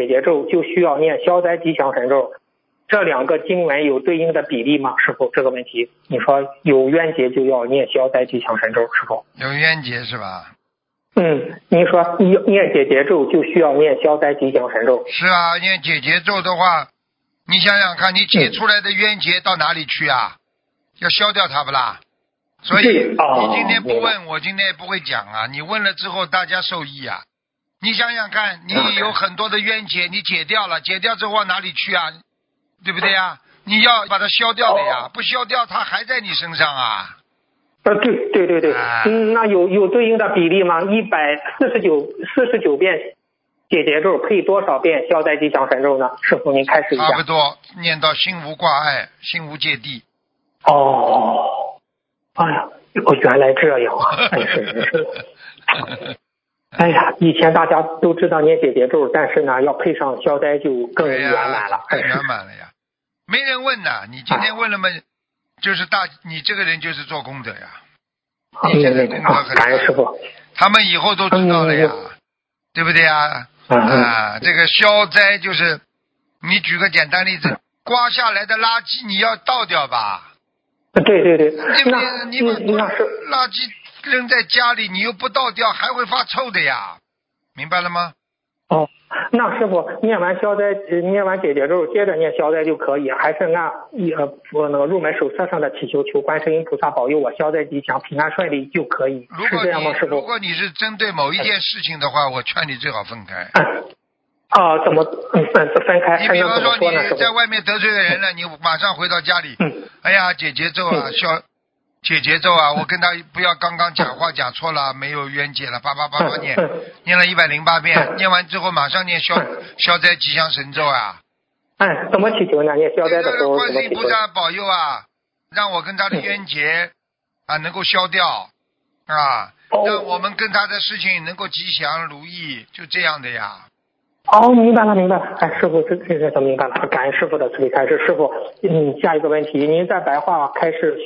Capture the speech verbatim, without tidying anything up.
解结咒就需要念消灾吉祥神咒，这两个经文有对应的比例吗？师傅，这个问题你说有冤结就要念消灾吉祥神咒，师傅？ 有冤结是吧？ 嗯，您说念解结咒就需要念消灾吉祥神咒？ 是啊，念解结咒的话，你想想看，你解出来的冤结到哪里去啊？要消掉它不啦？所以你今天不问，我今天也不会讲啊。你问了之后，大家受益啊。你想想看，你有很多的冤结，你解掉了，解掉之后往哪里去啊？对不对呀？你要把它消掉的呀，不消掉它还在你身上啊。 呃，对对对对，嗯，那有有对应的比例吗？一百四十九四十九遍解结咒配多少遍消灾吉祥神咒呢？师傅您开始一下。 差不多，念到心无挂碍，心无芥蒂。 哦，哎呀，我原来这样啊！哎是是是。哎呀，以前大家都知道念解结咒，但是呢，要配上消灾就更圆满了。 更圆满了呀！没人问呐，你今天问了嘛？就是大，你这个人就是做功德呀。你这个功德很大。 感恩师傅。 他们以后都知道了呀，嗯、对不对呀？ 嗯、 啊，这个消灾就是，你举个简单例子，刮下来的垃圾你要倒掉吧？ 对对对。 对不对？你把垃圾扔在家里，你又不倒掉，还会发臭的呀，明白了吗？ 哦，那师傅念完消灾，念完解结咒，接着念消灾就可以，还是按呃我那个入门手册上的祈求，求观世音菩萨保佑我消灾吉祥、平安顺利就可以，是这样吗，师傅？ 如果你是针对某一件事情的话，我劝你最好分开。 嗯啊，怎么嗯分开？ 你比方说你在外面得罪了人了，你马上回到家里， 嗯， 哎呀，解结咒啊，消。解结咒啊！我跟他不要刚刚讲话讲错了，没有冤结了，叭叭叭叭念，念了一百零八遍，念完之后马上念消消灾吉祥神咒啊！ 哎，怎么祈求呢？念消灾的时候观世音菩萨保佑啊，让我跟他的冤结啊能够消掉啊，让我们跟他的事情能够吉祥如意，就这样的呀。 哦，明白了，明白了。哎，师傅，这这这都明白了。感恩师傅的慈悲开示。师傅，嗯，下一个问题，您在白话开示